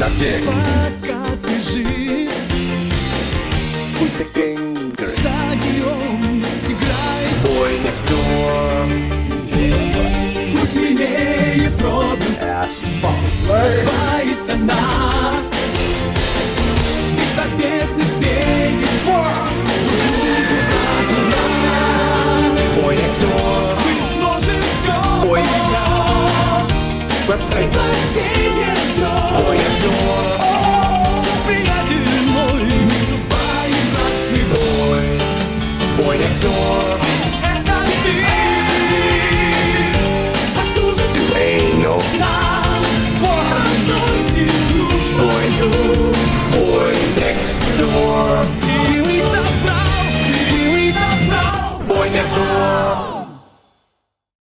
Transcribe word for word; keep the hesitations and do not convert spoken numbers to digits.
suck dick. Пока ты жив, Who's the king? стадион играет, Boy next door. усмелее продут Asphalt.